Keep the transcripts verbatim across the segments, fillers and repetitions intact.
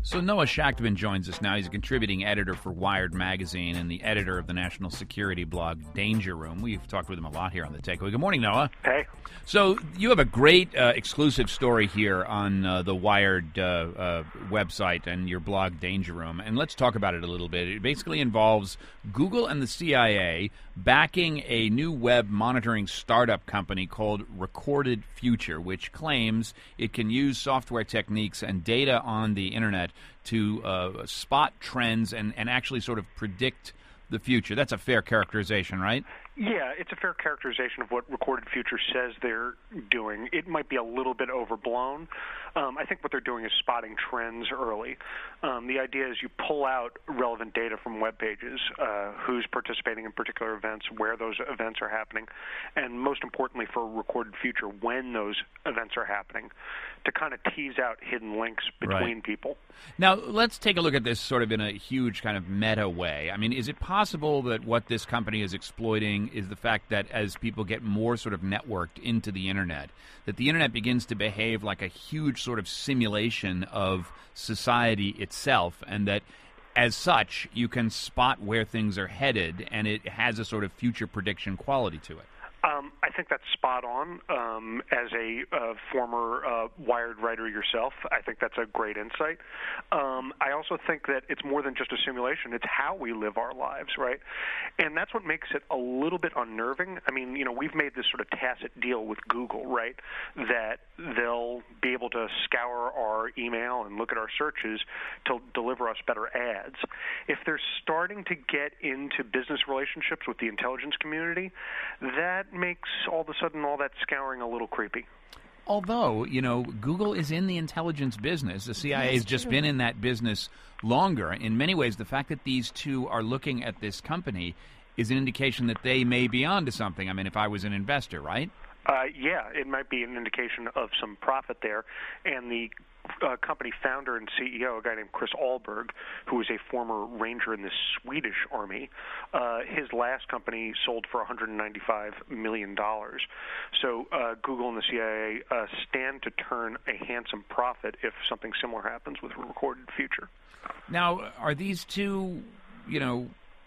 So Noah Shachtman joins us now. He's a contributing editor for Wired Magazine and the editor of the national security blog Danger Room. We've talked with him a lot here on the Takeaway. Good morning, Noah. Hey. So you have a great uh, exclusive story here on uh, the Wired uh, uh, website and your blog Danger Room, and let's talk about it a little bit. It basically involves Google and the C I A backing a new web monitoring startup company called Recorded Future, which claims it can use software techniques and data on the internet to uh, spot trends and, and actually sort of predict the future. That's a fair characterization, right? Yeah, it's a fair characterization of what Recorded Future says they're doing. It might be a little bit overblown. Um, I think what they're doing is spotting trends early. Um, the idea is you pull out relevant data from web pages, uh, who's participating in particular events, where those events are happening, and most importantly for Recorded Future, when those events are happening, to kind of tease out hidden links between right. people. Now, let's take a look at this sort of in a huge kind of meta way. I mean, is it possible that what this company is exploiting is the fact that as people get more sort of networked into the internet, that the internet begins to behave like a huge sort of simulation of society itself, and that as such you can spot where things are headed and it has a sort of future prediction quality to it? Um, I think that's spot on. Um, as a uh, former uh, Wired writer yourself, I think that's a great insight. Um, I also think that it's more than just a simulation. It's how we live our lives, right? And that's what makes it a little bit unnerving. I mean, you know, we've made this sort of tacit deal with Google, right, that they'll be able to scour our email and look at our searches to deliver us better ads. If they're starting to get into business relationships with the intelligence community, that makes all of a sudden all that scouring a little creepy. Although, you know, Google is in the intelligence business. The C I A has just been in that business longer. In many ways, the fact that these two are looking at this company is an indication that they may be onto something. I mean, if I was an investor, right? Uh, yeah, it might be an indication of some profit there. And the uh, company founder and C E O, a guy named Chris Ahlberg, who was a former ranger in the Swedish Army, uh, his last company sold for one hundred ninety-five million dollars. So uh, Google and the C I A uh, stand to turn a handsome profit if something similar happens with Recorded Future. Now, are these two, you know,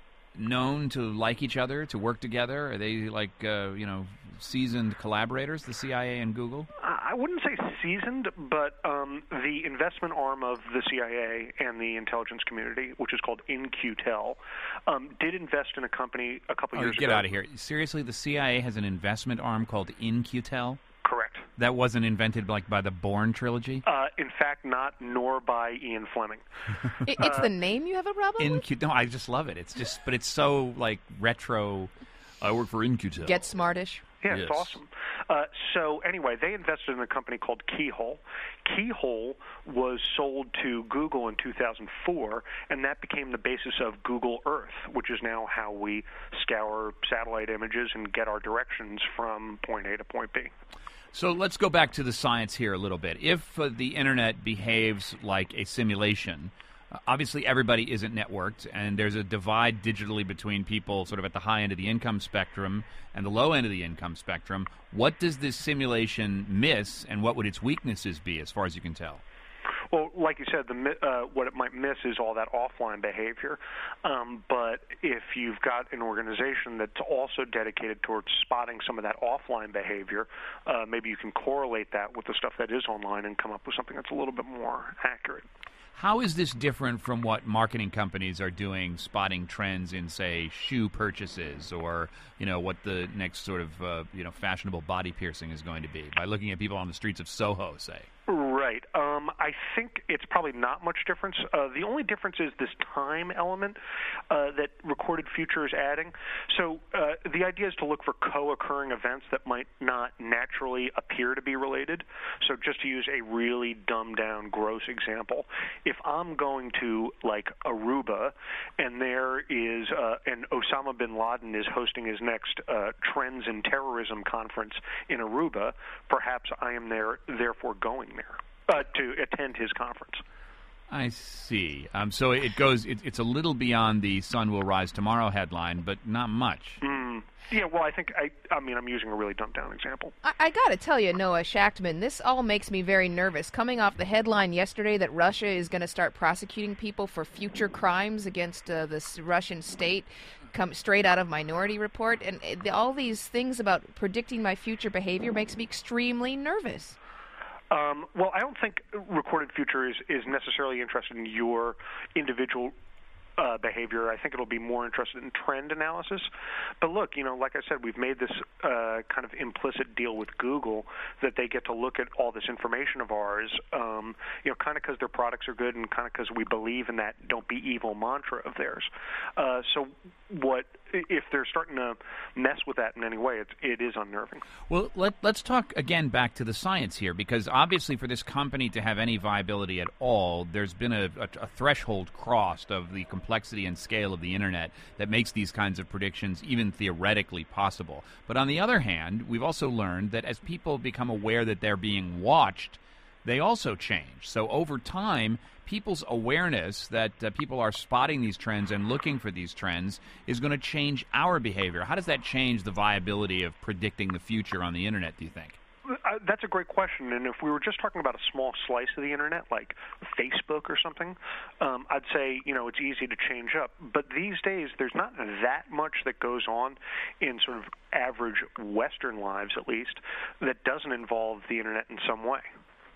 known to like each other, to work together? Are they like, uh, you know, seasoned collaborators, the C I A and Google? I wouldn't say seasoned, but um, the investment arm of the C I A and the intelligence community, which is called In Q Tel, um, did invest in a company a couple oh, years get ago. Get out of here. Seriously, the C I A has an investment arm called In Q Tel? Correct. That wasn't invented like by the Bourne trilogy? Uh, in fact, not, nor by Ian Fleming. it, it's uh, the name you have a problem In with? Q- no, I just love it. It's just, but it's so like retro. I work for In Q Tel. Get smartish. Yeah, yes. It's awesome. Uh, so anyway, they invested in a company called Keyhole. Keyhole was sold to Google in two thousand four, and that became the basis of Google Earth, which is now how we scour satellite images and get our directions from point A to point B. So let's go back to the science here a little bit. If uh, the internet behaves like a simulation, uh, obviously everybody isn't networked, and there's a divide digitally between people sort of at the high end of the income spectrum and the low end of the income spectrum. What does this simulation miss, and what would its weaknesses be, as far as you can tell? Well, like you said, the uh, what it might miss is all that offline behavior. Um, but if you've got an organization that's also dedicated towards spotting some of that offline behavior, uh, maybe you can correlate that with the stuff that is online and come up with something that's a little bit more accurate. How is this different from what marketing companies are doing, spotting trends in, say, shoe purchases, or, you know, what the next sort of, uh, you know, fashionable body piercing is going to be, by looking at people on the streets of Soho, say? Right. Um, I think it's probably not much difference. Uh, the only difference is this time element uh, that Recorded Future is adding. So uh, the idea is to look for co-occurring events that might not naturally appear to be related. So just to use a really dumbed-down, gross example, if I'm going to, like, Aruba, and there is, uh, and Osama bin Laden is hosting his next uh, Trends in Terrorism conference in Aruba, perhaps I am there, therefore going there uh, to attend his conference. I see. Um, so it goes. It, it's a little beyond the "Sun will rise tomorrow" headline, but not much. Mm, Mm-hmm. Yeah, well, I think, I I mean, I'm using a really dumbed-down example. I, I got to tell you, Noah Shachtman, this all makes me very nervous. Coming off the headline yesterday that Russia is going to start prosecuting people for future crimes against uh, this Russian state, come straight out of Minority Report, and uh, all these things about predicting my future behavior makes me extremely nervous. Um, well, I don't think Recorded Future is, is necessarily interested in your individual Uh, behavior. I think it'll be more interested in trend analysis. But look, you know, like I said, we've made this uh, kind of implicit deal with Google that they get to look at all this information of ours, um, you know, kind of because their products are good and kind of because we believe in that "don't be evil" mantra of theirs. Uh, so, what if they're starting to mess with that in any way? It's, it is unnerving. Well, let, let's talk again back to the science here, because obviously for this company to have any viability at all, there's been a, a, a threshold crossed of the complexity and scale of the Internet that makes these kinds of predictions even theoretically possible. But on the other hand, we've also learned that as people become aware that they're being watched, they also change. So over time, people's awareness that uh, people are spotting these trends and looking for these trends is going to change our behavior. How does that change the viability of predicting the future on the Internet, do you think? Uh, that's a great question, and if we were just talking about a small slice of the Internet, like Facebook or something, um, I'd say, you know, it's easy to change up. But these days, there's not that much that goes on in sort of average Western lives, at least, that doesn't involve the Internet in some way.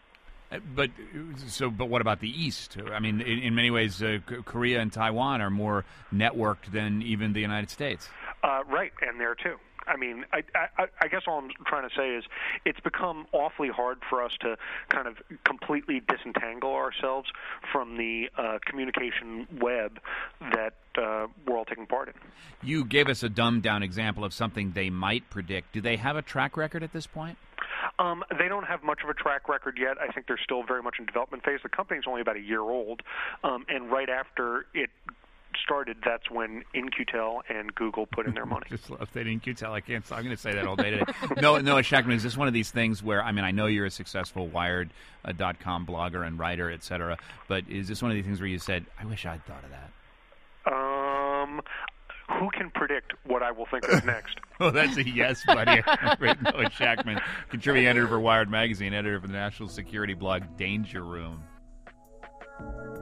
But so, but what about the East? I mean, in, in many ways, uh, Korea and Taiwan are more networked than even the United States. Uh, right, and there too. I mean, I, I, I guess all I'm trying to say is it's become awfully hard for us to kind of completely disentangle ourselves from the uh, communication web that uh, we're all taking part in. You gave us a dumbed-down example of something they might predict. Do they have a track record at this point? Um, they don't have much of a track record yet. I think they're still very much in development phase. The company's only about a year old, um, and right after it started, that's when In Q Tel and Google put in their money. Just love that In Q Tel. I can't. I'm going to say that all day today. no, Noah Shachtman, is this one of these things where, I mean, I know you're a successful Wired dot com blogger and writer, et cetera, but is this one of these things where you said, I wish I'd thought of that? Um... Who can predict what I will think of next? Oh, that's a yes, buddy. Great Noah Shachtman, contributing editor for Wired Magazine, editor for the national security blog Danger Room.